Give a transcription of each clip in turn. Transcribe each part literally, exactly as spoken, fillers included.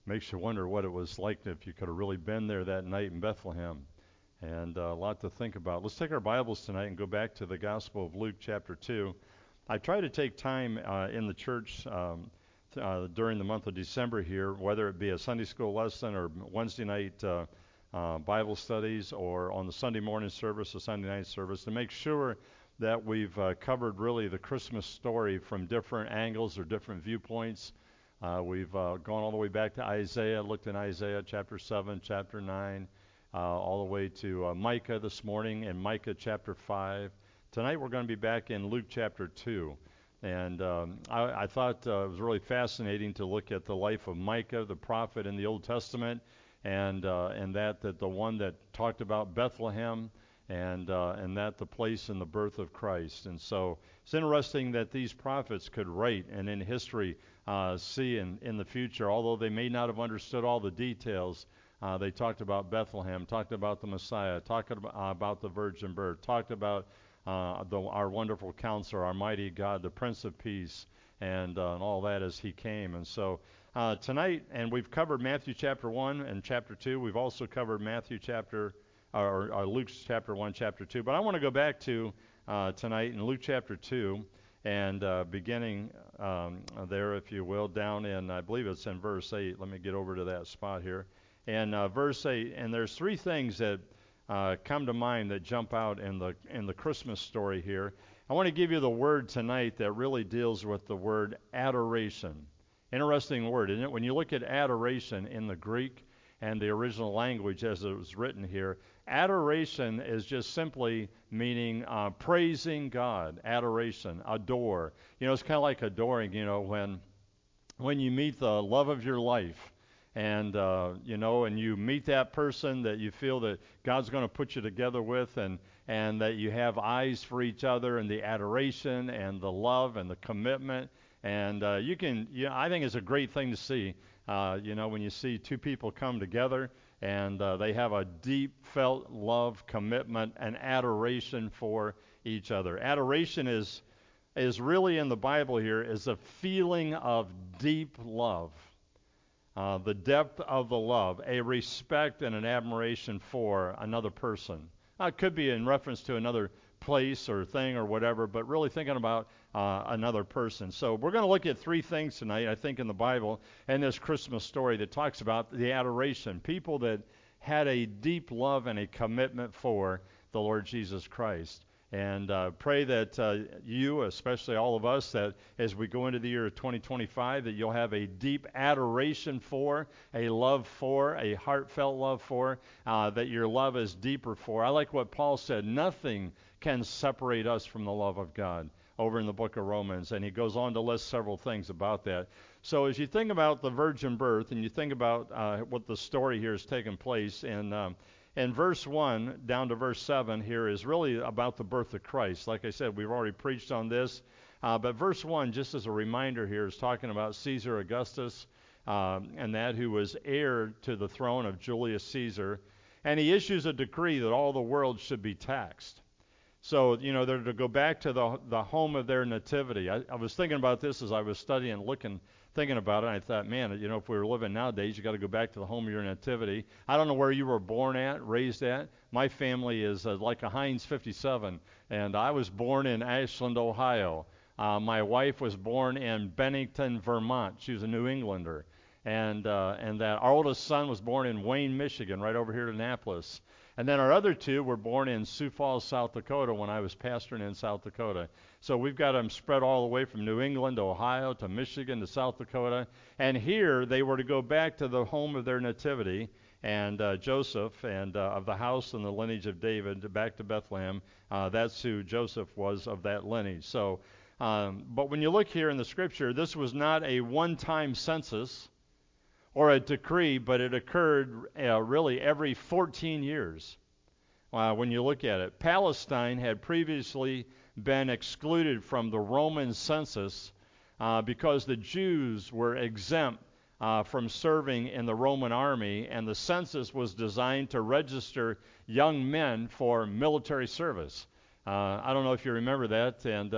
makes you wonder what it was like if you could have really been there that night in Bethlehem. And uh, a lot to think about. Let's take our Bibles tonight and go back to the Gospel of Luke chapter two. I try to take time uh, in the church um, uh, during the month of December here, whether it be a Sunday school lesson or Wednesday night uh, uh, Bible studies or on the Sunday morning service or Sunday night service, to make sure that we've uh, covered really the Christmas story from different angles or different viewpoints. Uh, we've uh, gone all the way back to Isaiah, looked in Isaiah chapter seven, chapter nine, uh, all the way to uh, Micah this morning and Micah chapter five. Tonight we're going to be back in Luke chapter two. And um, I, I thought uh, it was really fascinating to look at the life of Micah, the prophet in the Old Testament, and uh, and that, that the one that talked about Bethlehem, and uh, and that the place in the birth of Christ. And so it's interesting that these prophets could write and in history uh, see in, in the future, although they may not have understood all the details. Uh, they talked about Bethlehem, talked about the Messiah, talked about, uh, about the virgin birth, talked about uh, the, our wonderful counselor, our mighty God, the Prince of Peace, and, uh, and all that as he came. And so uh, tonight, and we've covered Matthew chapter one and chapter two. We've also covered Matthew chapter Or, or Luke chapter one, chapter two. But I want to go back to uh, tonight in Luke chapter two, and uh, beginning um, there, if you will, down in, I believe it's in verse eight. Let me get over to that spot here. And uh, verse eight, and there's three things that uh, come to mind that jump out in the in the Christmas story here. I want to give you the word tonight that really deals with the word adoration. Interesting word, isn't it? When you look at adoration in the Greek and the original language as it was written here, adoration is just simply meaning uh, praising God. Adoration, adore. You know, it's kind of like adoring, you know, when when you meet the love of your life, and, uh, you know, and you meet that person that you feel that God's going to put you together with, and, and that you have eyes for each other, and the adoration and the love and the commitment. And uh, you can, you know, I think it's a great thing to see, uh, you know, when you see two people come together and uh, they have a deep felt love, commitment, and adoration for each other. Adoration is is really in the Bible here is a feeling of deep love, uh, the depth of the love, a respect and an admiration for another person. Now, it could be in reference to another place or thing or whatever, but really thinking about uh, another person. So we're going to look at three things tonight, I think, in the Bible and this Christmas story that talks about the adoration, people that had a deep love and a commitment for the Lord Jesus Christ. And uh, pray that uh, you, especially all of us, that as we go into the year of twenty twenty-five, that you'll have a deep adoration for, a love for, a heartfelt love for, uh, that your love is deeper for. I like what Paul said, nothing can separate us from the love of God, over in the book of Romans. And he goes on to list several things about that. So as you think about the virgin birth, and you think about uh, what the story here is taking place in um, And verse one down to verse seven here is really about the birth of Christ. Like I said, we've already preached on this. Uh, but verse one, just as a reminder here, is talking about Caesar Augustus uh, and that who was heir to the throne of Julius Caesar. And he issues a decree that all the world should be taxed. So, you know, they're to go back to the the home of their nativity. I, I was thinking about this as I was studying, looking, thinking about it. And I thought, man, you know, if we were living nowadays, you got to go back to the home of your nativity. I don't know where you were born at, raised at. My family is uh, like a Heinz fifty-seven, and I was born in Ashland, Ohio. Uh, my wife was born in Bennington, Vermont. She was a New Englander. And uh, and that our oldest son was born in Wayne, Michigan, right over here in Annapolis. And then our other two were born in Sioux Falls, South Dakota, when I was pastoring in South Dakota. So we've got them spread all the way from New England to Ohio to Michigan to South Dakota. And here they were to go back to the home of their nativity, and uh, Joseph, and uh, of the house and the lineage of David, back to Bethlehem. Uh, that's who Joseph was, of that lineage. So, um, but when you look here in the scripture, this was not a one-time census or a decree, but it occurred uh, really every fourteen years. Uh, when you look at it, Palestine had previously been excluded from the Roman census uh, because the Jews were exempt uh, from serving in the Roman army, and the census was designed to register young men for military service. Uh, I don't know if you remember that, and uh,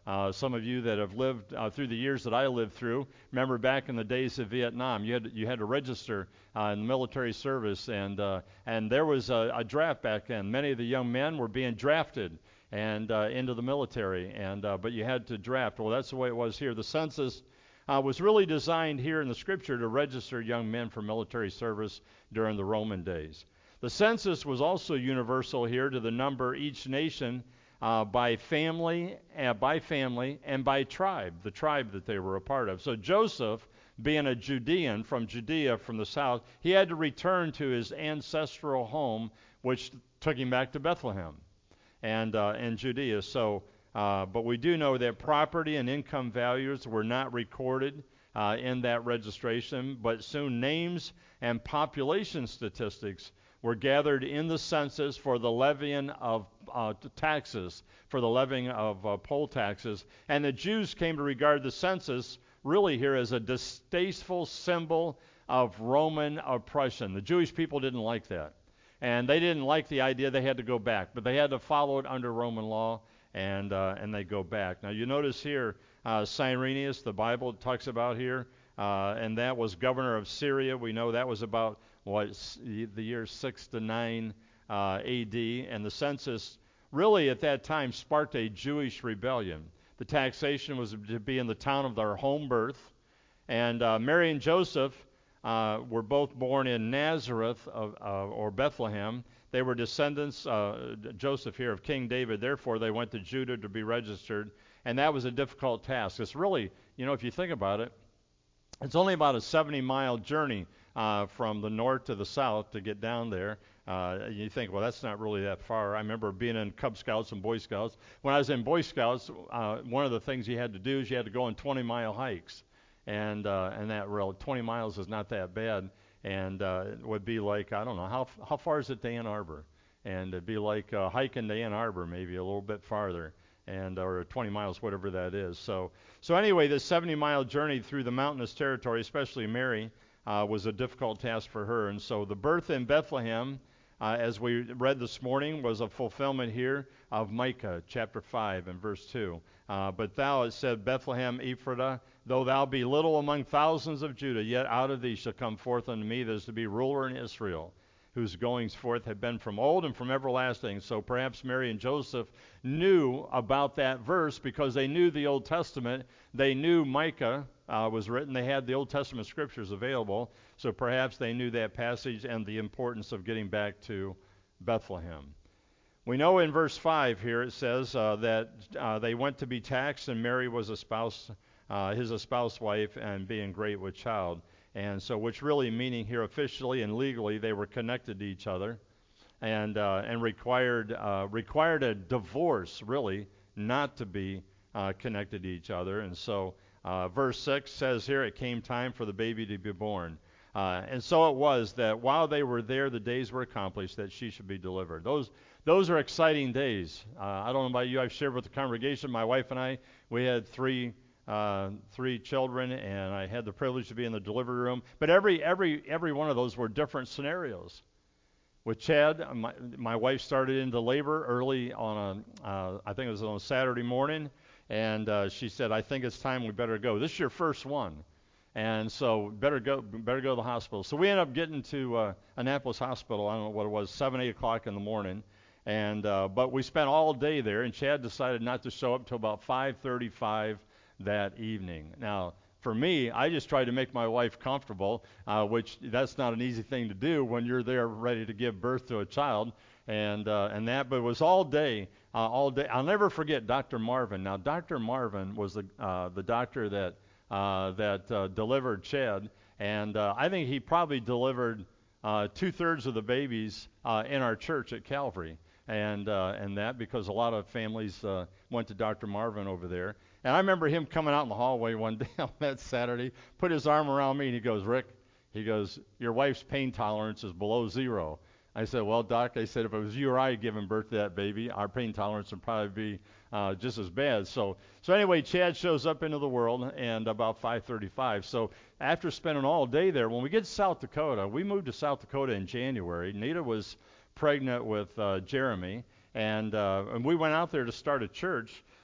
Uh, some of you that have lived uh, through the years that I lived through, remember back in the days of Vietnam, you had you had to register uh, in the military service, and uh, and there was a, a draft back then. Many of the young men were being drafted and uh, into the military, and uh, but you had to draft. Well, that's the way it was here. The census uh, was really designed here in the Scripture to register young men for military service during the Roman days. The census was also universal here to the number each nation uh, by family, uh, by family, and by tribe, the tribe that they were a part of. So Joseph, being a Judean from Judea, from the south, he had to return to his ancestral home, which took him back to Bethlehem and uh, in Judea. So, uh, but we do know that property and income values were not recorded uh, in that registration, but soon names and population statistics were gathered in the census for the levying of uh, taxes, for the levying of uh, poll taxes. And the Jews came to regard the census really here as a distasteful symbol of Roman oppression. The Jewish people didn't like that. And they didn't like the idea they had to go back, but they had to follow it under Roman law, and uh, and they go back. Now you notice here, uh, Cyrenius, the Bible talks about here, uh, and that was governor of Syria. We know that was about what the year six to nine uh, A D, and the census really at that time sparked a Jewish rebellion. The taxation was to be in the town of their home birth, and uh, Mary and Joseph uh, were both born in Nazareth of, uh, or Bethlehem. They were descendants, uh, Joseph here, of King David. Therefore, they went to Judah to be registered, and that was a difficult task. It's really, you know, if you think about it, it's only about a seventy-mile journey uh, from the north to the south to get down there. Uh, you think, well, that's not really that far. I remember being in Cub Scouts and Boy Scouts. When I was in Boy Scouts, uh, one of the things you had to do is you had to go on twenty-mile hikes, and uh, and that real twenty miles is not that bad, and uh, it would be like, I don't know, how how far is it to Ann Arbor? And it'd be like uh, hiking to Ann Arbor, maybe a little bit farther, and or twenty miles, whatever that is. So so anyway, this seventy-mile journey through the mountainous territory, especially Mary, uh, was a difficult task for her. And so the birth in Bethlehem, uh, as we read this morning, was a fulfillment here of Micah chapter five and verse two. Uh, but thou, it said, Bethlehem Ephratah, though thou be little among thousands of Judah, yet out of thee shall come forth unto me that is to be ruler in Israel, whose goings forth have been from old and from everlasting. So perhaps Mary and Joseph knew about that verse because they knew the Old Testament. They knew Micah uh, was written. They had the Old Testament scriptures available. So perhaps they knew that passage and the importance of getting back to Bethlehem. We know in verse five here it says uh, that uh, they went to be taxed, and Mary was a spouse, uh, his espoused wife, and being great with child. And so, which really meaning here officially and legally, they were connected to each other, and uh, and required uh, required a divorce really not to be uh, connected to each other. And so, uh, verse six says here, it came time for the baby to be born. Uh, and so it was that while they were there, the days were accomplished that she should be delivered. Those those are exciting days. Uh, I don't know about you. I've shared with the congregation. My wife and I, we had three. Uh, three children, and I had the privilege to be in the delivery room. But every every every one of those were different scenarios. With Chad, my, my wife started into labor early on a, uh, I think it was on a Saturday morning, and uh, she said, "I think it's time we better go. This is your first one, and so better go better go to the hospital." So we ended up getting to uh, Annapolis Hospital. I don't know what it was, seven eight o'clock in the morning, and uh, but we spent all day there. And Chad decided not to show up until about five thirty-five that evening. Now, for me, I just tried to make my wife comfortable, uh, which that's not an easy thing to do when you're there ready to give birth to a child, and uh, and that. But it was all day, uh, all day. I'll never forget Doctor Marvin. Now, Doctor Marvin was the uh, the doctor that uh, that uh, delivered Chad, and uh, I think he probably delivered uh, two thirds of the babies uh, in our church at Calvary, and uh, and that because a lot of families uh, went to Doctor Marvin over there. And I remember him coming out in the hallway one day on that Saturday, put his arm around me, and he goes, "Rick," he goes, "your wife's pain tolerance is below zero." I said, "Well, Doc," I said, "if it was you or I giving birth to that baby, our pain tolerance would probably be uh, just as bad." So, so anyway, Chad shows up into the world, and about five thirty-five. So after spending all day there, when we get to South Dakota, we moved to South Dakota in January. Nita was pregnant with uh, Jeremy, and uh, and we went out there to start a church.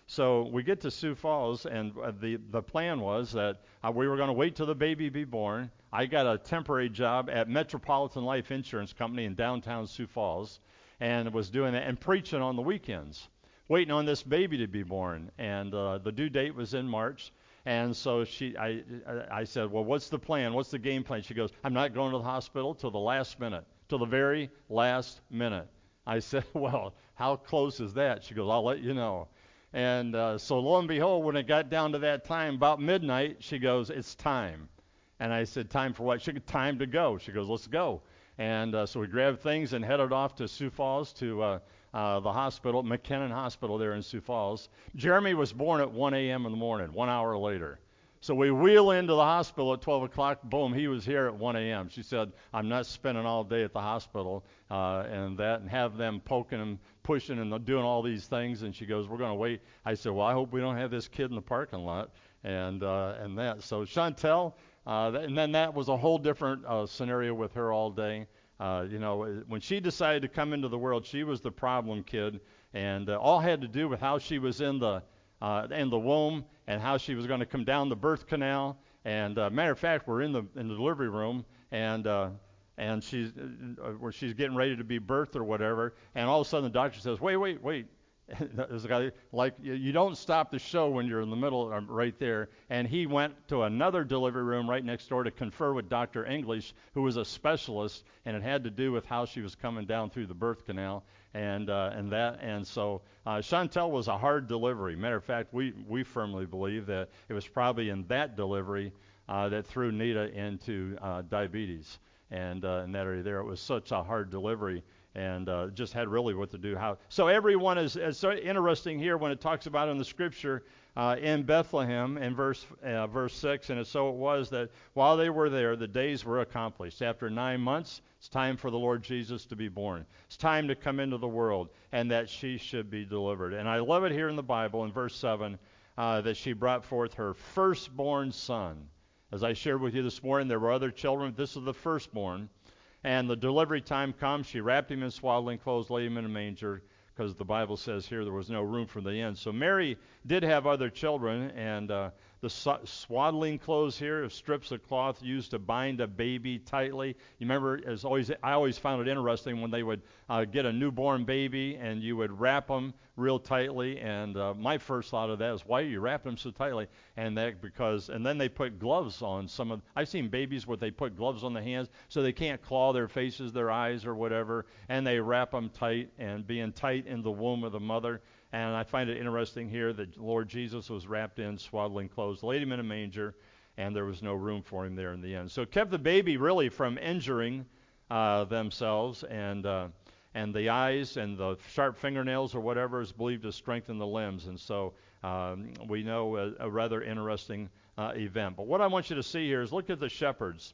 So we get to Sioux Falls, and uh, the the plan was that uh, we were going to wait till the baby be born. I got a temporary job at Metropolitan Life Insurance Company in downtown Sioux Falls, and was doing that and preaching on the weekends, waiting on this baby to be born. And uh, the due date was in March. And so she, I, I said, well, what's the plan? What's the game plan? She goes, I'm not going to the hospital till the last minute, till the very last minute. I said, well, how close is that? She goes, I'll let you know. And uh, so lo and behold, when it got down to that time, about midnight, she goes, it's time. And I said, time for what? She goes, time to go. She goes, let's go. And uh, so we grabbed things and headed off to Sioux Falls to uh, uh, the hospital, McKinnon Hospital there in Sioux Falls. Jeremy was born at one a.m. in the morning, one hour later. So we wheel into the hospital at twelve o'clock. Boom, he was here at one a.m. She said, I'm not spending all day at the hospital uh, and that and have them poking and pushing and doing all these things. And she goes, we're going to wait. I said, well, I hope we don't have this kid in the parking lot and uh, and that. So Chantel, uh, and then that was a whole different uh, scenario with her all day. Uh, you know, when she decided to come into the world, she was the problem kid, and uh, all had to do with how she was in the uh, in the womb and how she was going to come down the birth canal. And uh, matter of fact, we're in the in the delivery room, and uh, and she's uh, where she's getting ready to be birthed or whatever, and all of a sudden the doctor says, wait, wait, wait. There's a guy, like, you don't stop the show when you're in the middle, um, right there. And he went to another delivery room right next door to confer with Doctor English, who was a specialist, and it had to do with how she was coming down through the birth canal and uh, and that. And so uh, Chantel was a hard delivery. Matter of fact, we, we firmly believe that it was probably in that delivery uh, that threw Nita into uh, diabetes. And uh, in that area there, it was such a hard delivery. And uh, just had really what to do. How so? Everyone is, is so interesting here when it talks about in the scripture uh, in Bethlehem in verse uh, verse six. And it, so it was that while they were there, the days were accomplished. After nine months, it's time for the Lord Jesus to be born. It's time to come into the world, and that she should be delivered. And I love it here in the Bible in verse seven uh, that she brought forth her firstborn son. As I shared with you this morning, there were other children. This is the firstborn. And the delivery time comes. She wrapped him in swaddling clothes, laid him in a manger, because the Bible says here there was no room for the inn. So Mary did have other children, and uh, the swaddling clothes here are strips of cloth used to bind a baby tightly. You remember, as always, I always found it interesting when they would uh, get a newborn baby and you would wrap them real tightly. And uh, my first thought of that is, why are you wrapping them so tightly? And that because, and then they put gloves on some of. I've seen babies where they put gloves on the hands so they can't claw their faces, their eyes, or whatever, and they wrap them tight, and being tight in the womb of the mother. And I find it interesting here that Lord Jesus was wrapped in swaddling clothes, laid him in a manger, and there was no room for him there in the end. So it kept the baby really from injuring uh, themselves, and uh, and the eyes and the sharp fingernails or whatever is believed to strengthen the limbs. And so um, we know a, a rather interesting uh, event. But what I want you to see here is look at the shepherds.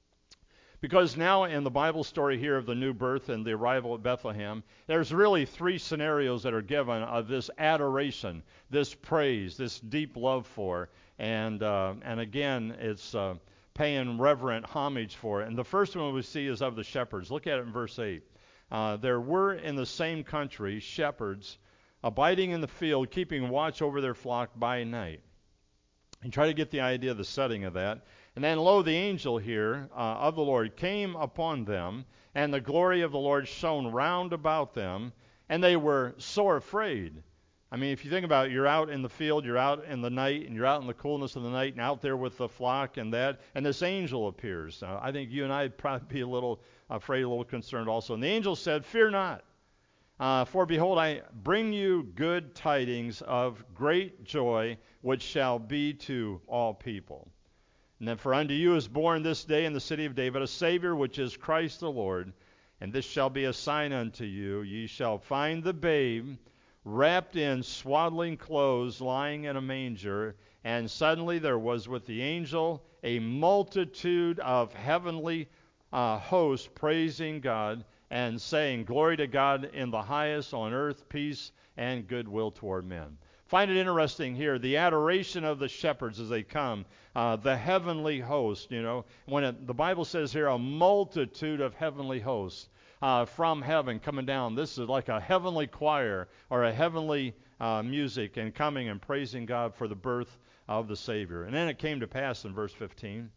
Because now in the Bible story here of the new birth and the arrival at Bethlehem, there's really three scenarios that are given of this adoration, this praise, this deep love for. And uh, and again, it's uh, paying reverent homage for it. And the first one we see is of the shepherds. Look at it in verse eight. Uh, there were in the same country shepherds abiding in the field, keeping watch over their flock by night. And try to get the idea of the setting of that. And then, lo, the angel here uh, of the Lord came upon them, and the glory of the Lord shone round about them, and they were sore afraid. I mean, if you think about it, you're out in the field, you're out in the night, and you're out in the coolness of the night, and out there with the flock and that, and this angel appears. Uh, I think you and I would probably be a little afraid, a little concerned also. And the angel said, fear not, uh, for behold, I bring you good tidings of great joy, which shall be to all people. And then, for unto you is born this day in the city of David a Savior, which is Christ the Lord. And this shall be a sign unto you. Ye shall find the babe wrapped in swaddling clothes, lying in a manger. And suddenly there was with the angel a multitude of heavenly uh, hosts praising God and saying, Glory to God in the highest, on earth peace and goodwill toward men. Find it interesting here, the adoration of the shepherds as they come, uh, the heavenly host, you know. When it, the Bible says here, a multitude of heavenly hosts. uh, from heaven coming down. This is like a heavenly choir or a heavenly uh, music and coming and praising God for the birth of the Savior. And then it came to pass in verse fifteen,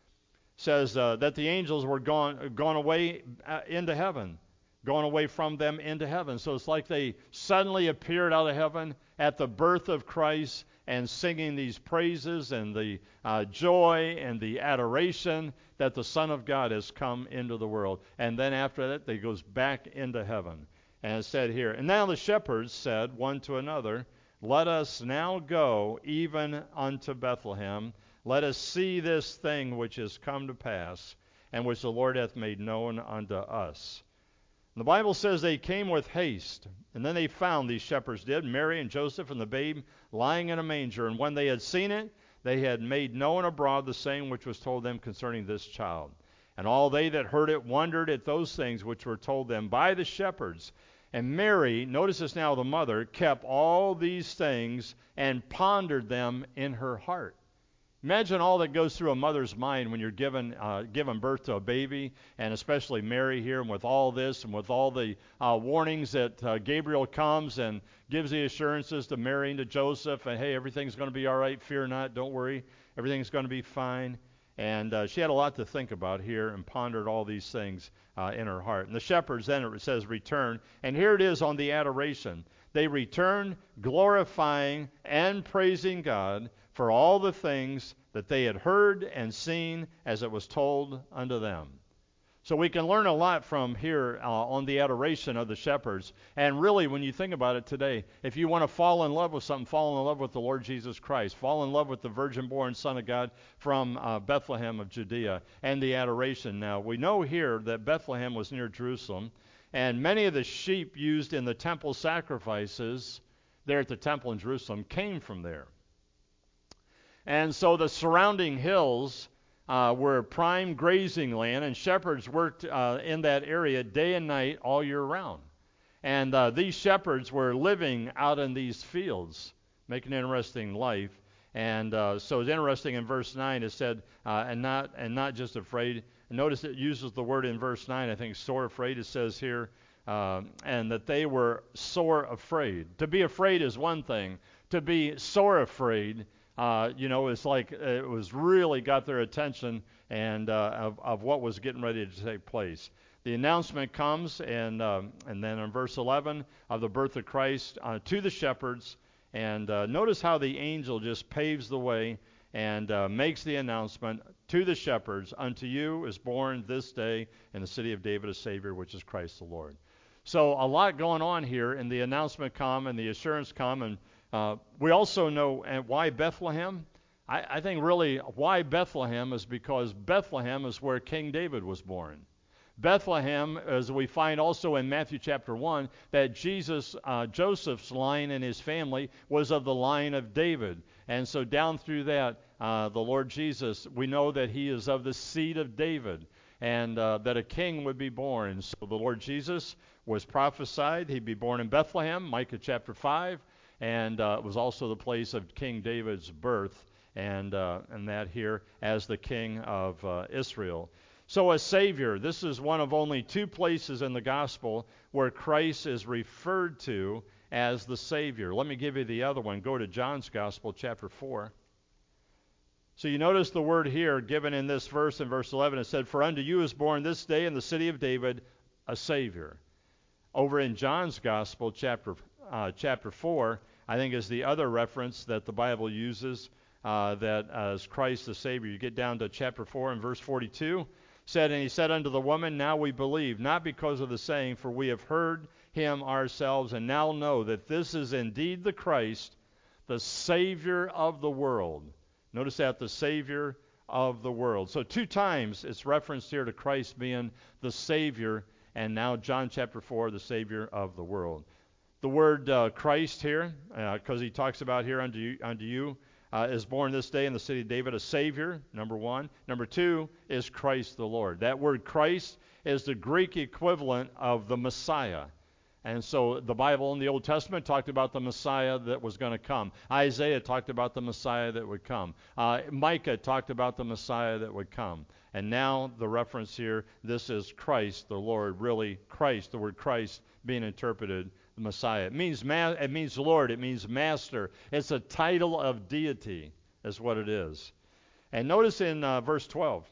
says uh, that the angels were gone, gone away uh, into heaven, gone away from them into heaven. So it's like they suddenly appeared out of heaven at the birth of Christ and singing these praises and the uh, joy and the adoration that the Son of God has come into the world. And then after that, they goes back into heaven. And it said here, and now the shepherds said one to another, let us now go even unto Bethlehem. Let us see this thing which is come to pass, and which the Lord hath made known unto us. And the Bible says they came with haste, and then they found, these shepherds did, Mary and Joseph and the babe lying in a manger. And when they had seen it, they had made known abroad the saying which was told them concerning this child. And all they that heard it wondered at those things which were told them by the shepherds. And Mary, notice this now, the mother, kept all these things and pondered them in her heart. Imagine all that goes through a mother's mind when you're given uh, given birth to a baby, and especially Mary here, and with all this, and with all the uh, warnings that uh, Gabriel comes and gives the assurances to Mary and to Joseph, and hey, everything's going to be all right, fear not, don't worry, everything's going to be fine. And uh, she had a lot to think about here and pondered all these things uh, in her heart. And the shepherds, then it says, return. And here it is on the adoration. They returned, glorifying and praising God for all the things that they had heard and seen as it was told unto them. So we can learn a lot from here uh, on the adoration of the shepherds. And really, when you think about it today, if you want to fall in love with something, fall in love with the Lord Jesus Christ. Fall in love with the virgin-born Son of God from uh, Bethlehem of Judea and the adoration. Now, we know here that Bethlehem was near Jerusalem, and many of the sheep used in the temple sacrifices there at the temple in Jerusalem came from there. And so the surrounding hills uh, were prime grazing land, and shepherds worked uh, in that area day and night all year round. And uh, these shepherds were living out in these fields, making an interesting life. And uh, so it's interesting in verse nine it said, uh, and not and not just afraid. Notice it uses the word in verse nine, I think, sore afraid. It says here, uh, and that they were sore afraid. To be afraid is one thing. To be sore afraid, Uh, you know, it's like it was really got their attention and uh, of, of what was getting ready to take place. The announcement comes, and um, and then in verse eleven of the birth of Christ uh, to the shepherds. And uh, notice how the angel just paves the way and uh, makes the announcement to the shepherds, unto you is born this day in the city of David a Savior, which is Christ the Lord. So a lot going on here, and the announcement come and the assurance come, and Uh, we also know uh, why Bethlehem. I, I think really why Bethlehem is because Bethlehem is where King David was born. Bethlehem, as we find also in Matthew chapter one, that Jesus, uh, Joseph's line and his family was of the line of David. And so down through that, uh, the Lord Jesus, we know that he is of the seed of David, and uh, that a king would be born. And so the Lord Jesus was prophesied. He'd be born in Bethlehem, Micah chapter five. And uh, it was also the place of King David's birth, and uh, and that here as the king of uh, Israel. So a Savior, this is one of only two places in the gospel where Christ is referred to as the Savior. Let me give you the other one. Go to John's Gospel, chapter four. So you notice the word here given in this verse, in verse eleven, it said, for unto you is born this day in the city of David a Savior. Over in John's Gospel, chapter uh, chapter four, I think is the other reference that the Bible uses uh, that as Christ the Savior. You get down to chapter four and verse forty-two. Said, and he said unto the woman, now we believe, not because of the saying, for we have heard him ourselves, and now know that this is indeed the Christ, the Savior of the world. Notice that, the Savior of the world. So two times it's referenced here to Christ being the Savior, and now John chapter four, the Savior of the world. The word uh, Christ here, because uh, he talks about here unto you, unto you uh, is born this day in the city of David a Savior, number one. Number two is Christ the Lord. That word Christ is the Greek equivalent of the Messiah. And so the Bible in the Old Testament talked about the Messiah that was going to come. Isaiah talked about the Messiah that would come. Uh, Micah talked about the Messiah that would come. And now the reference here, this is Christ, the Lord, really Christ, the word Christ being interpreted, the Messiah. It means ma- it means Lord, it means Master. It's a title of deity, is what it is. And notice in uh, verse twelve,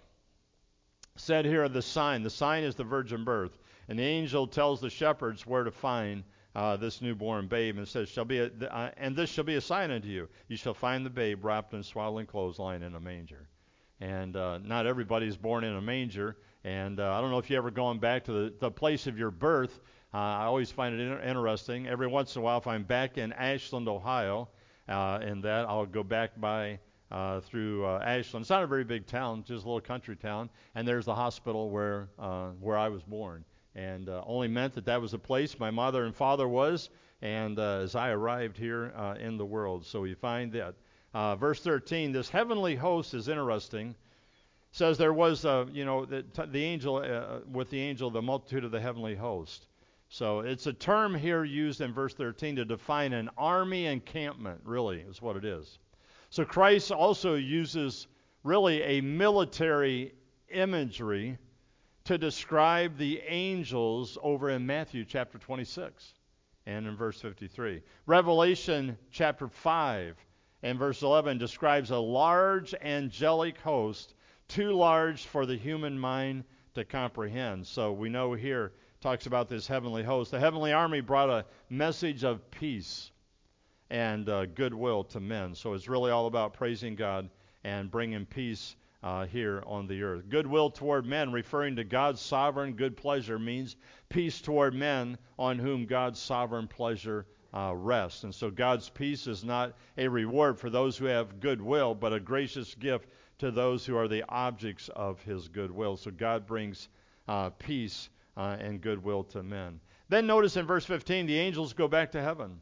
said here the sign. The sign is the virgin birth. And the angel tells the shepherds where to find uh, this newborn babe, and says, "Shall be a, uh, and this shall be a sign unto you. You shall find the babe wrapped in swaddling clothes, lying in a manger." And uh, not everybody is born in a manger. And uh, I don't know if you ever gone back to the, the place of your birth. Uh, I always find it inter- interesting. Every once in a while, if I'm back in Ashland, Ohio, uh, and that I'll go back by uh, through uh, Ashland. It's not a very big town, just a little country town. And there's the hospital where uh, where I was born. And uh, only meant that that was the place my mother and father was, and uh, as I arrived here uh, in the world. So you find that. Uh, verse thirteen, this heavenly host is interesting. Says there was, uh, you know, the, the angel, uh, with the angel, the multitude of the heavenly host. So it's a term here used in verse thirteen to define an army encampment, really, is what it is. So Christ also uses really a military imagery to describe the angels over in Matthew chapter twenty-six and in verse fifty-three. Revelation chapter five and verse eleven describes a large angelic host, too large for the human mind to comprehend. So we know here talks about this heavenly host. The heavenly army brought a message of peace and uh, goodwill to men. So it's really all about praising God and bringing peace Uh, here on the earth. Goodwill toward men, referring to God's sovereign good pleasure, means peace toward men on whom God's sovereign pleasure uh, rests. And so God's peace is not a reward for those who have goodwill, but a gracious gift to those who are the objects of his goodwill. So God brings uh, peace uh, and goodwill to men. Then notice in verse fifteen, the angels go back to heaven.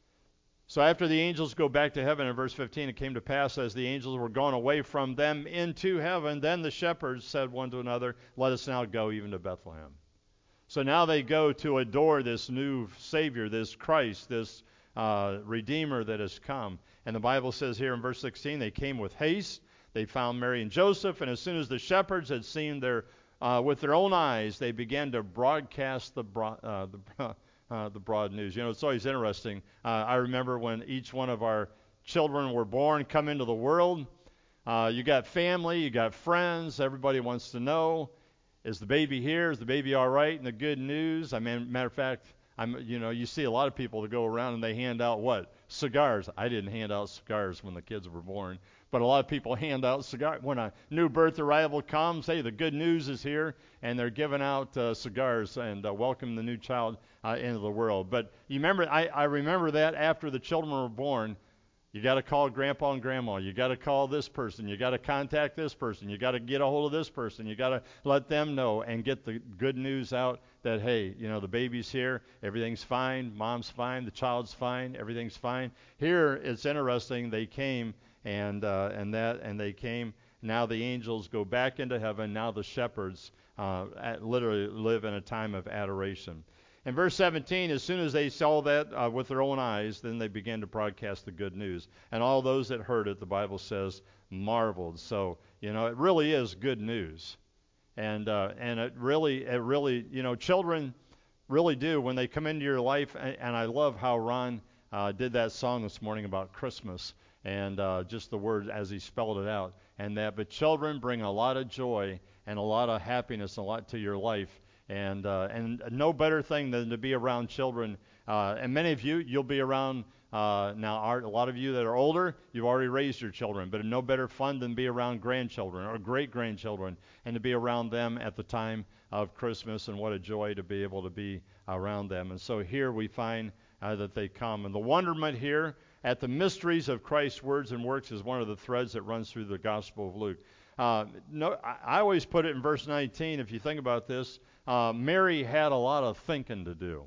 So after the angels go back to heaven, in verse fifteen, it came to pass as the angels were gone away from them into heaven, then the shepherds said one to another, "Let us now go even to Bethlehem." So now they go to adore this new Savior, this Christ, this uh, Redeemer that has come. And the Bible says here in verse sixteen, they came with haste. They found Mary and Joseph, and as soon as the shepherds had seen their uh, with their own eyes, they began to broadcast the bro- uh, the Uh, the broad news. You know, it's always interesting. Uh, I remember when each one of our children were born, come into the world. Uh, you got family, you got friends. Everybody wants to know, is the baby here? Is the baby all right? And the good news. I mean, matter of fact, I'm, you know, you see a lot of people that go around and they hand out what? Cigars. I didn't hand out cigars when the kids were born, but a lot of people hand out cigars. When a new birth arrival comes, hey, the good news is here, and they're giving out uh, cigars and uh, welcome the new child uh, into the world. But you remember, I, I remember that after the children were born, you got to call Grandpa and Grandma. You got to call this person. You got to contact this person. You got to get a hold of this person. You got to let them know and get the good news out that, hey, you know, the baby's here. Everything's fine. Mom's fine. The child's fine. Everything's fine. Here, it's interesting. They came and uh, and that and they came. Now the angels go back into heaven. Now the shepherds uh, at, literally live in a time of adoration. In verse seventeen, as soon as they saw that uh, with their own eyes, then they began to broadcast the good news. And all those that heard it, the Bible says, marveled. So, you know, it really is good news. And uh, and it really, it really, you know, children really do when they come into your life. And, and I love how Ron uh, did that song this morning about Christmas and uh, just the word as he spelled it out. And that, but children bring a lot of joy and a lot of happiness, a lot to your life. And uh, and no better thing than to be around children. Uh, and many of you, you'll be around uh, now. Our, a lot of you that are older, you've already raised your children. But no better fun than be around grandchildren or great grandchildren, and to be around them at the time of Christmas. And what a joy to be able to be around them. And so here we find uh, that they come. And the wonderment here at the mysteries of Christ's words and works is one of the threads that runs through the Gospel of Luke. Uh, no, I, I always put it in verse nineteen. If you think about this. Uh, Mary had a lot of thinking to do.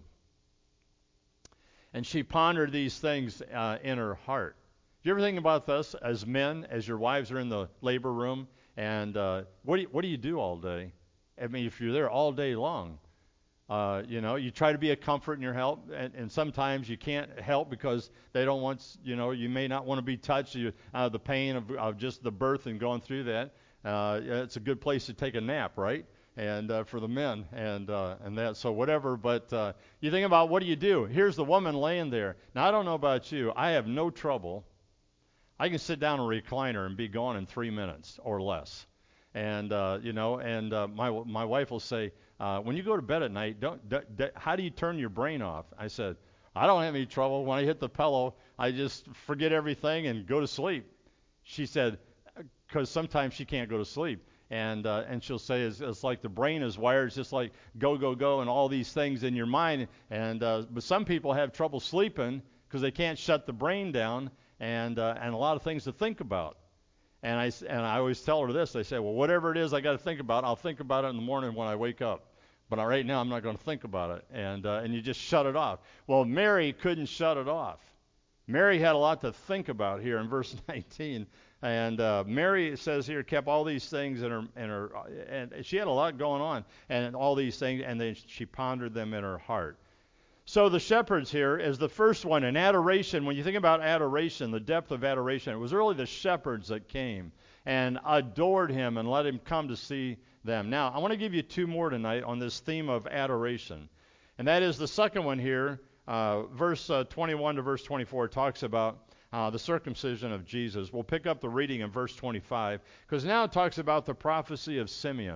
And she pondered these things uh, in her heart. Do you ever think about this as men, as your wives are in the labor room, and uh, what, do you, what do you do all day? I mean, if you're there all day long, Uh, you know, you try to be a comfort in your help, and, and sometimes you can't help because they don't want, you know, you may not want to be touched. You, uh, the pain of, of just the birth and going through that. Uh, it's a good place to take a nap, right? And uh, for the men and uh, and that. So whatever. But uh, you think about, what do you do? Here's the woman laying there. Now I don't know about you. I have no trouble. I can sit down in a recliner and be gone in three minutes or less. And uh, you know, and uh, my my wife will say, uh, when you go to bed at night, don't, d- d- how do you turn your brain off? I said, I don't have any trouble. When I hit the pillow, I just forget everything and go to sleep. She said, because sometimes she can't go to sleep. And uh, and she'll say, it's, it's like the brain is wired. It's just like go, go, go, and all these things in your mind. And uh, but some people have trouble sleeping because they can't shut the brain down, and uh, and a lot of things to think about. And I, and I always tell her this. I say, well, whatever it is I got to think about, I'll think about it in the morning when I wake up. But right now I'm not going to think about it. And uh, and you just shut it off. Well, Mary couldn't shut it off. Mary had a lot to think about here in verse nineteen. And uh, Mary, it says here, kept all these things in her, in her, and she had a lot going on, and all these things, and then she pondered them in her heart. So the shepherds here is the first one in adoration. When you think about adoration, the depth of adoration, it was really the shepherds that came and adored him and let him come to see them. Now, I want to give you two more tonight on this theme of adoration. And that is the second one here, uh, verse uh, twenty-one to verse twenty-four talks about uh, the circumcision of Jesus. We'll pick up the reading in verse twenty-five, because now it talks about the prophecy of Simeon.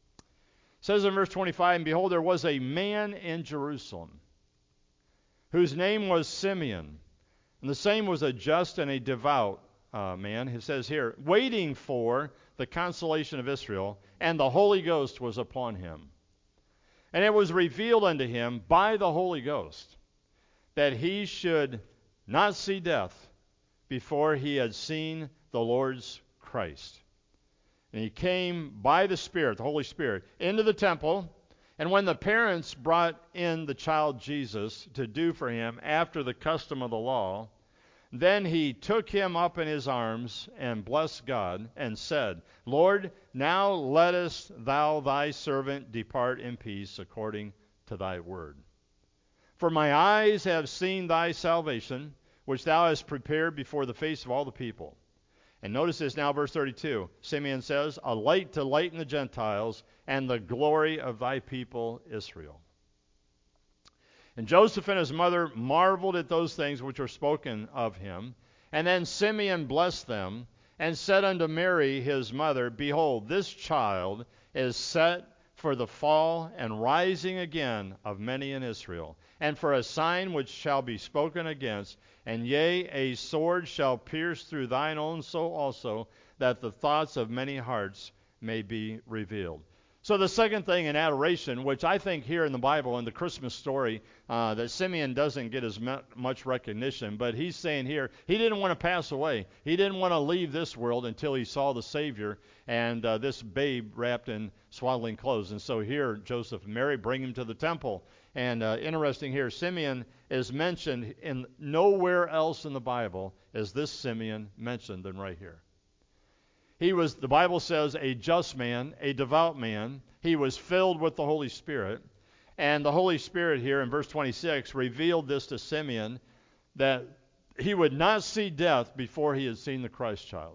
It says in verse twenty-five, and behold, there was a man in Jerusalem, whose name was Simeon, and the same was a just and a devout uh, man. It says here, waiting for the consolation of Israel, and the Holy Ghost was upon him. And it was revealed unto him by the Holy Ghost that he should not see death before he had seen the Lord's Christ. And he came by the Spirit, the Holy Spirit, into the temple. And when the parents brought in the child Jesus to do for him after the custom of the law, then he took him up in his arms and blessed God and said, Lord, now lettest thou thy servant depart in peace according to thy word. For my eyes have seen thy salvation, which thou hast prepared before the face of all the people. And notice this now, verse thirty-two. Simeon says, a light to lighten the Gentiles, and the glory of thy people Israel. And Joseph and his mother marveled at those things which were spoken of him. And then Simeon blessed them, and said unto Mary his mother, behold, this child is set for the fall and rising again of many in Israel, and for a sign which shall be spoken against, and yea, a sword shall pierce through thine own soul also, that the thoughts of many hearts may be revealed. So the second thing in adoration, which I think here in the Bible, in the Christmas story, uh, that Simeon doesn't get as much recognition, but he's saying here, he didn't want to pass away. He didn't want to leave this world until he saw the Savior and uh, this babe wrapped in swaddling clothes. And so here, Joseph and Mary bring him to the temple. And uh, interesting here, Simeon is mentioned in nowhere else in the Bible is this Simeon mentioned than right here. He was, the Bible says, a just man, a devout man. He was filled with the Holy Spirit. And the Holy Spirit here in verse twenty-six revealed this to Simeon, that he would not see death before he had seen the Christ child.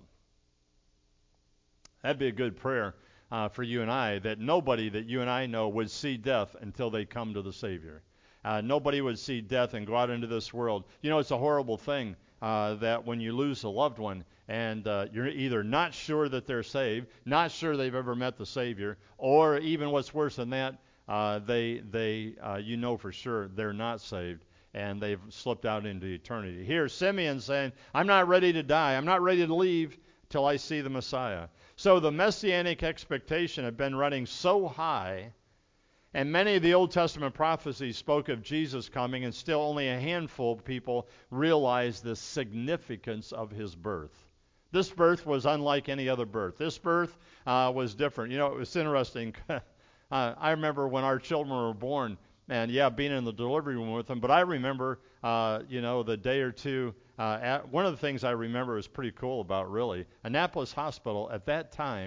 That'd be a good prayer uh, for you and I, that nobody that you and I know would see death until they come to the Savior. Uh, nobody would see death and go out into this world. You know, it's a horrible thing uh, that when you lose a loved one, and uh, you're either not sure that they're saved, not sure they've ever met the Savior, or even what's worse than that, uh, they, they, uh, you know for sure they're not saved, and they've slipped out into eternity. Here, Simeon saying, I'm not ready to die. I'm not ready to leave till I see the Messiah. So the messianic expectation had been running so high, and many of the Old Testament prophecies spoke of Jesus coming, and still only a handful of people realized the significance of his birth. This birth was unlike any other birth. This birth uh, was different. You know, it was interesting. uh, I remember when our children were born, and yeah, being in the delivery room with them, but I remember, uh, you know, the day or two, uh, at, one of the things I remember is pretty cool about really, Annapolis Hospital at that time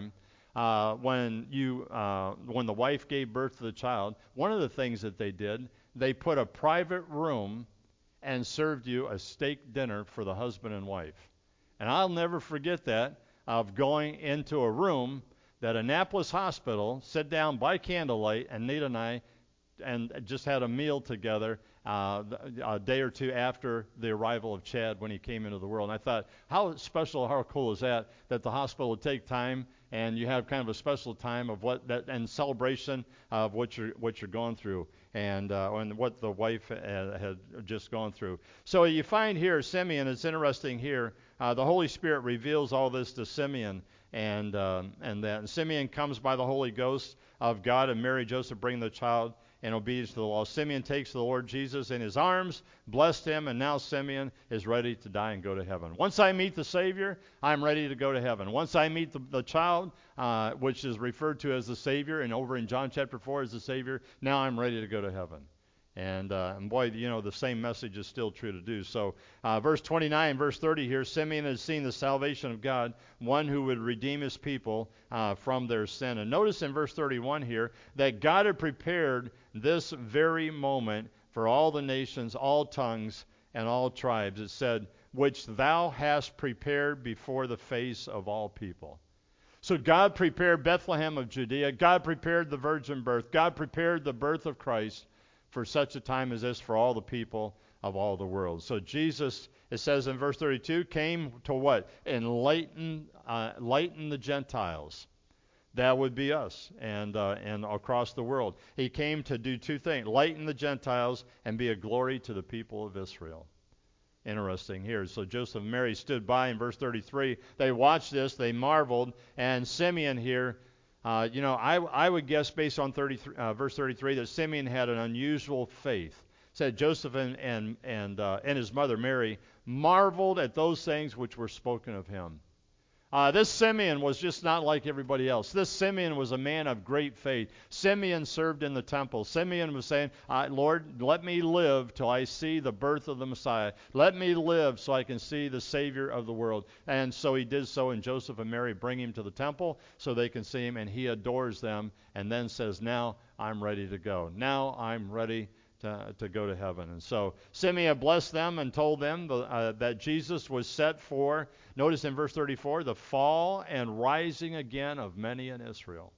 Uh, when you, uh, when the wife gave birth to the child, one of the things that they did, they put a private room and served you a steak dinner for the husband and wife. And I'll never forget that, of going into a room that Annapolis Hospital, sit down by candlelight, and Nita and I and just had a meal together uh, a day or two after the arrival of Chad when he came into the world. And I thought, how special, how cool is that, that the hospital would take time and you have kind of a special time of what that and celebration of what you're what you're going through and uh, and what the wife had, had just gone through. So you find here Simeon. It's interesting here. Uh, the Holy Spirit reveals all this to Simeon, and uh, and that and Simeon comes by the Holy Ghost of God, and Mary, Joseph bring the child in obedience to the law. Simeon takes the Lord Jesus in his arms, blessed him, and now Simeon is ready to die and go to heaven. Once I meet the Savior, I'm ready to go to heaven. Once I meet the, the child, uh, which is referred to as the Savior, and over in John chapter four as the Savior, now I'm ready to go to heaven. And, uh, and boy, you know, the same message is still true to do. So uh, verse twenty-nine, verse thirty here, Simeon has seen the salvation of God, one who would redeem his people uh, from their sin. And notice in verse thirty-one here that God had prepared this very moment for all the nations, all tongues, and all tribes. It said, which thou hast prepared before the face of all people. So God prepared Bethlehem of Judea. God prepared the virgin birth. God prepared the birth of Christ for such a time as this for all the people of all the world. So Jesus, it says in verse thirty-two, came to what? Enlighten, uh, lighten the Gentiles. That would be us and uh, and across the world. He came to do two things: lighten the Gentiles and be a glory to the people of Israel. Interesting here. So Joseph and Mary stood by in verse thirty-three. They watched this. They marveled. And Simeon here, uh, you know, I, I would guess based on thirty-three, uh, verse thirty-three that Simeon had an unusual faith. It said Joseph and and and, uh, and his mother Mary marveled at those things which were spoken of him. Uh, this Simeon was just not like everybody else. This Simeon was a man of great faith. Simeon served in the temple. Simeon was saying, uh, Lord, let me live till I see the birth of the Messiah. Let me live so I can see the Savior of the world. And so he did so, and Joseph and Mary bring him to the temple so they can see him, and he adores them and then says, now I'm ready to go. Now I'm ready To, to go to heaven. And so Simeon blessed them and told them uh, that Jesus was set for, notice in verse thirty-four, the fall and rising again of many in Israel.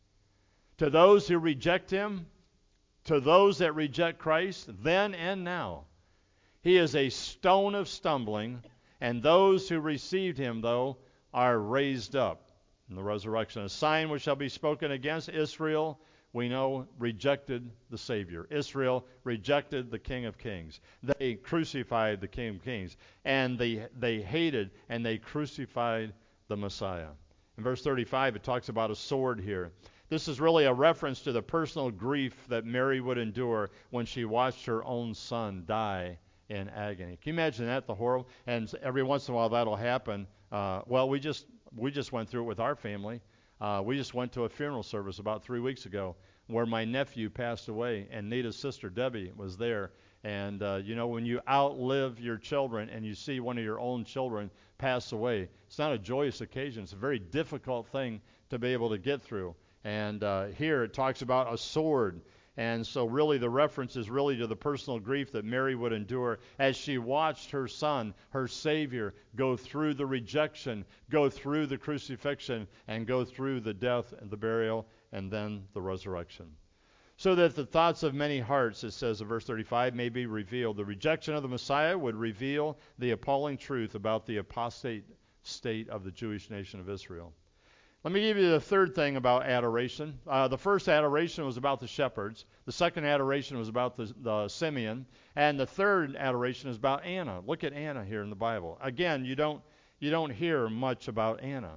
To those who reject him, to those that reject Christ, then and now, he is a stone of stumbling, and those who received him, though, are raised up in the resurrection. A sign which shall be spoken against Israel, we know, rejected the Savior. Israel rejected the King of Kings. They crucified the King of Kings. And they, they hated and they crucified the Messiah. In verse thirty-five, it talks about a sword here. This is really a reference to the personal grief that Mary would endure when she watched her own son die in agony. Can you imagine that, the horror? And every once in a while that'll happen. Uh, well, we just we just went through it with our family. Uh, we just went to a funeral service about three weeks ago where my nephew passed away, and Nita's sister Debbie was there. And, uh, you know, when you outlive your children and you see one of your own children pass away, it's not a joyous occasion. It's a very difficult thing to be able to get through. And uh, here it talks about a sword. And so really the reference is really to the personal grief that Mary would endure as she watched her son, her Savior, go through the rejection, go through the crucifixion, and go through the death and the burial and then the resurrection. So that the thoughts of many hearts, it says in verse thirty-five, may be revealed. The rejection of the Messiah would reveal the appalling truth about the apostate state of the Jewish nation of Israel. Let me give you the third thing about adoration. Uh, the first adoration was about the shepherds. The second adoration was about the, the Simeon. And the third adoration is about Anna. Look at Anna here in the Bible. Again, you don't, you don't hear much about Anna.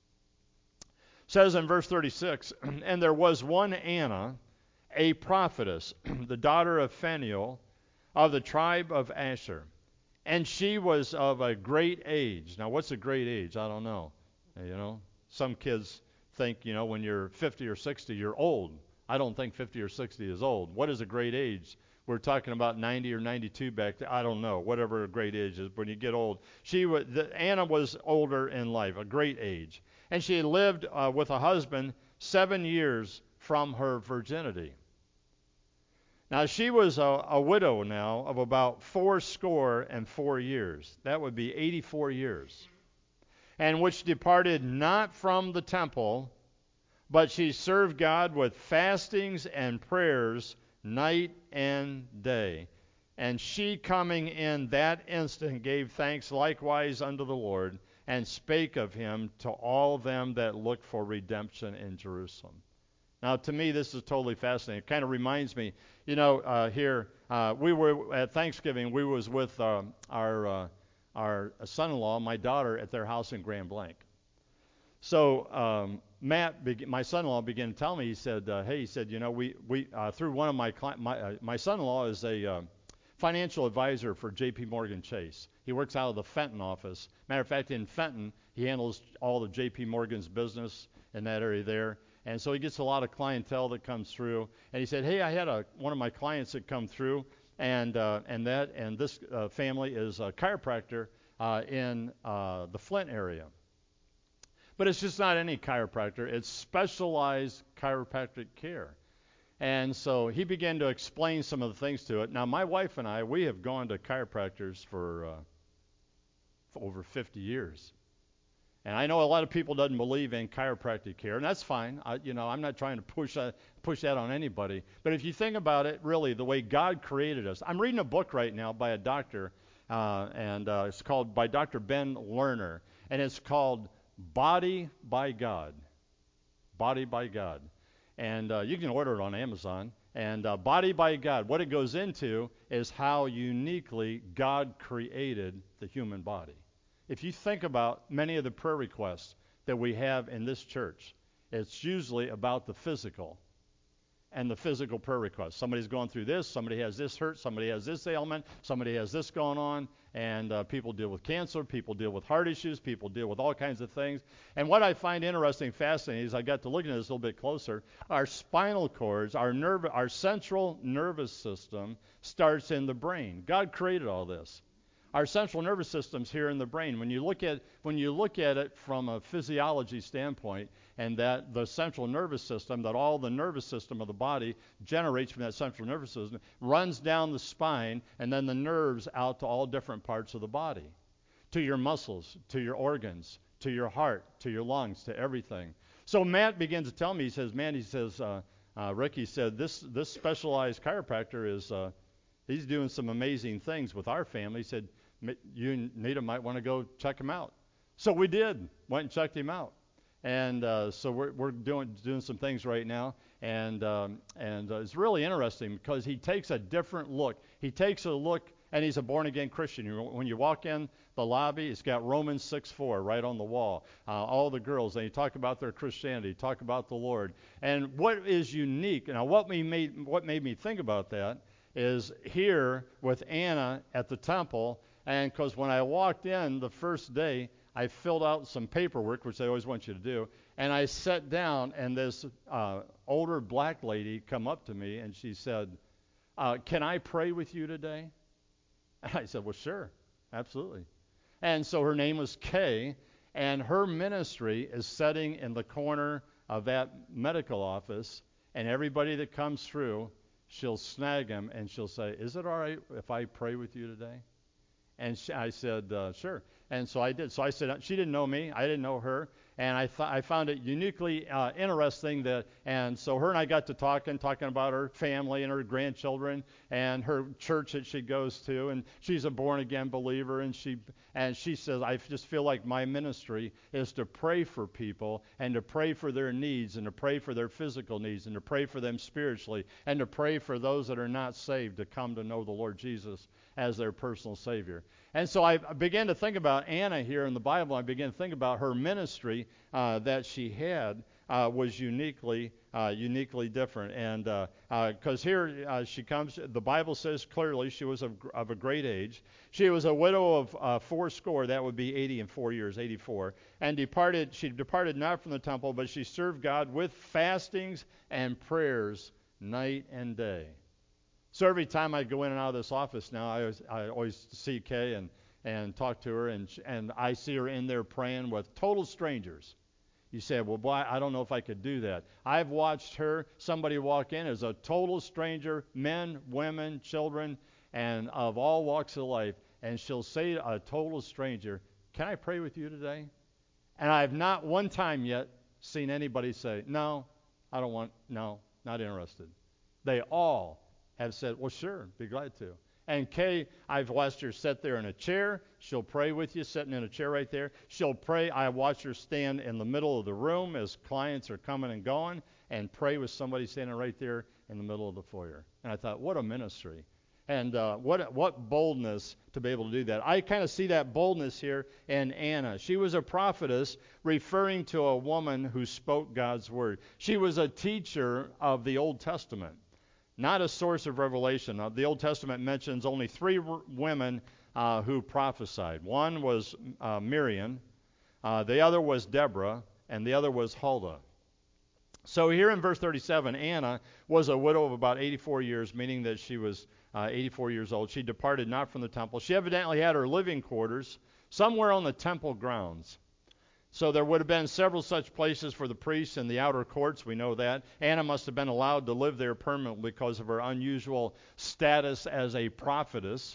It says in verse thirty-six, and there was one Anna, a prophetess, the daughter of Phanuel, of the tribe of Asher. And she was of a great age. Now, what's a great age? I don't know. You know? Some kids think, you know, when you're fifty or sixty, you're old. I don't think fifty or sixty is old. What is a great age? We're talking about ninety or ninety-two back then. I don't know, whatever a great age is. When you get old, she was, the, Anna was older in life, a great age. and she lived uh, with a husband seven years from her virginity. Now she was a, a widow now of about four score and four years. That would be eighty-four years. And which departed not from the temple, but she served God with fastings and prayers night and day. And she coming in that instant gave thanks likewise unto the Lord, and spake of him to all them that look for redemption in Jerusalem. Now, to me, this is totally fascinating. It kind of reminds me, you know, uh, here, uh, we were at Thanksgiving, we was with uh, our uh, our son-in-law, my daughter, at their house in Grand Blanc. So um, Matt, be- my son-in-law, began to tell me, he said, uh, hey, he said, you know, we, we uh, through one of my, cli- my, uh, my son-in-law is a uh, financial advisor for J P Morgan Chase. He works out of the Fenton office. Matter of fact, in Fenton, he handles all of J P Morgan's business in that area there. And so he gets a lot of clientele that comes through. And he said, hey, I had a, one of my clients that come through, and uh, and that and this uh, family is a chiropractor uh, in uh, the Flint area. But it's just not any chiropractor. It's specialized chiropractic care. And so he began to explain some of the things to it. Now, my wife and I, we have gone to chiropractors for, uh, for over fifty years. And I know a lot of people doesn't believe in chiropractic care, and that's fine. I, you know, I'm not trying to push that, push that on anybody. But if you think about it, really, the way God created us. I'm reading a book right now by a doctor, uh, and uh, it's called, by Doctor Ben Lerner, and it's called Body by God. Body by God. And uh, you can order it on Amazon. And uh, Body by God, what it goes into is how uniquely God created the human body. If you think about many of the prayer requests that we have in this church, it's usually about the physical and the physical prayer requests. Somebody's going through this, somebody has this hurt, somebody has this ailment, somebody has this going on, and uh, people deal with cancer, people deal with heart issues, people deal with all kinds of things. And what I find interesting, fascinating, is I got to look at this a little bit closer. Our spinal cords, our nerve, our central nervous system starts in the brain. God created all this. Our central nervous system's here in the brain. When you look at when you look at it from a physiology standpoint, and that the central nervous system, that all the nervous system of the body generates from that central nervous system, runs down the spine, and then the nerves out to all different parts of the body, to your muscles, to your organs, to your heart, to your lungs, to everything. So Matt begins to tell me, he says, man, he says, uh, uh, Ricky said, this this specialized chiropractor is, uh, he's doing some amazing things with our family. He said, you and Nita might want to go check him out. So we did, went and checked him out. And uh, so we're, we're doing doing some things right now, and um, and uh, it's really interesting because he takes a different look. He takes a look, and he's a born-again Christian. You, when you walk in the lobby, it's got Romans six four right on the wall. Uh, all the girls, and you talk about their Christianity, talk about the Lord. And what is unique, now what me made what made me think about that is here with Anna at the temple. And because when I walked in the first day, I filled out some paperwork, which they always want you to do, and I sat down, and this uh, older black lady come up to me, and she said, uh, can I pray with you today? And I said, well, sure, absolutely. And so her name was Kay, and her ministry is sitting in the corner of that medical office, and everybody that comes through, she'll snag them, and she'll say, is it all right if I pray with you today? And she, I said, uh, sure. And so I did. So I said, she didn't know me. I didn't know her. And I, th- I found it uniquely uh, interesting that, and so her and I got to talking, talking about her family and her grandchildren and her church that she goes to. And she's a born-again believer. And she, and she says, I just feel like my ministry is to pray for people and to pray for their needs and to pray for their physical needs and to pray for them spiritually and to pray for those that are not saved to come to know the Lord Jesus as their personal Savior. And so I began to think about Anna here in the Bible. I began to think about her ministry uh, that she had uh, was uniquely uh, uniquely different. And because uh, uh, here uh, she comes, the Bible says clearly she was of, of a great age. She was a widow of uh, four score, that would be eighty and four years, eighty-four, and departed. She departed not from the temple, but she served God with fastings and prayers night and day. So every time I go in and out of this office now, I always, I always see Kay and, and talk to her, and and I see her in there praying with total strangers. You say, well, boy, I don't know if I could do that. I've watched her, somebody walk in as a total stranger, men, women, children, and of all walks of life, and she'll say to a total stranger, can I pray with you today? And I've not one time yet seen anybody say, no, I don't want, no, not interested. They all have said, well, sure, be glad to. And Kay, I've watched her sit there in a chair. She'll pray with you, sitting in a chair right there. She'll pray. I watch her stand in the middle of the room as clients are coming and going and pray with somebody standing right there in the middle of the foyer. And I thought, what a ministry. And uh, what what boldness to be able to do that. I kind of see that boldness here in Anna. She was a prophetess referring to a woman who spoke God's word. She was a teacher of the Old Testament, not a source of revelation. Uh, the Old Testament mentions only three w- women uh, who prophesied. One was uh, Miriam, uh, the other was Deborah, and the other was Huldah. So here in verse thirty-seven, Anna was a widow of about eighty-four years, meaning that she was uh, eighty-four years old. She departed not from the temple. She evidently had her living quarters somewhere on the temple grounds. So there would have been several such places for the priests in the outer courts. We know that. Anna must have been allowed to live there permanently because of her unusual status as a prophetess.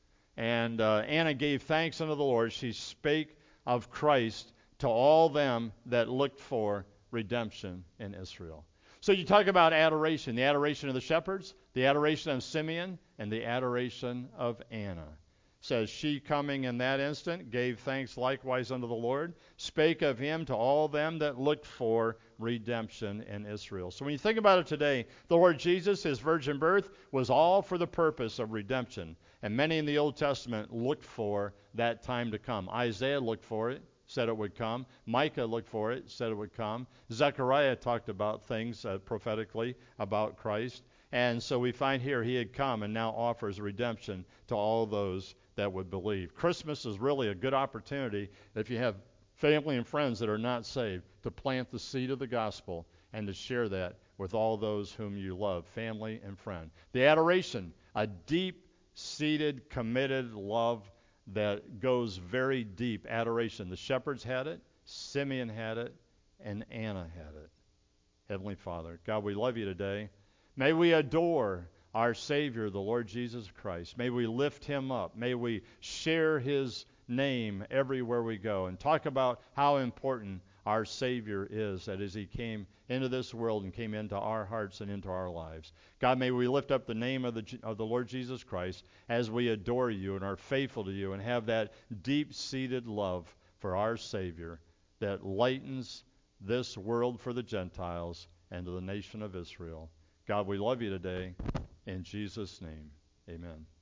And uh, Anna gave thanks unto the Lord. She spake of Christ to all them that looked for redemption in Israel. So you talk about adoration, the adoration of the shepherds, the adoration of Simeon, and the adoration of Anna. Says she coming in that instant gave thanks likewise unto the Lord, spake of him to all them that looked for redemption in Israel. So when you think about it today, the Lord Jesus, his virgin birth, was all for the purpose of redemption. And many in the Old Testament looked for that time to come. Isaiah looked for it, said it would come. Micah looked for it, said it would come. Zechariah talked about things uh, prophetically about Christ. And so we find here he had come and now offers redemption to all those that would believe. Christmas is really a good opportunity if you have family and friends that are not saved to plant the seed of the gospel and to share that with all those whom you love, family and friend. The adoration, a deep-seated, committed love that goes very deep. Adoration. The shepherds had it, Simeon had it, and Anna had it. Heavenly Father, God, we love you today. May we adore our Savior, the Lord Jesus Christ. May we lift him up. May we share his name everywhere we go and talk about how important our Savior is, that as he came into this world and came into our hearts and into our lives. God, may we lift up the name of the, of the Lord Jesus Christ as we adore you and are faithful to you and have that deep-seated love for our Savior that lightens this world for the Gentiles and to the nation of Israel. God, we love you today. In Jesus' name, amen.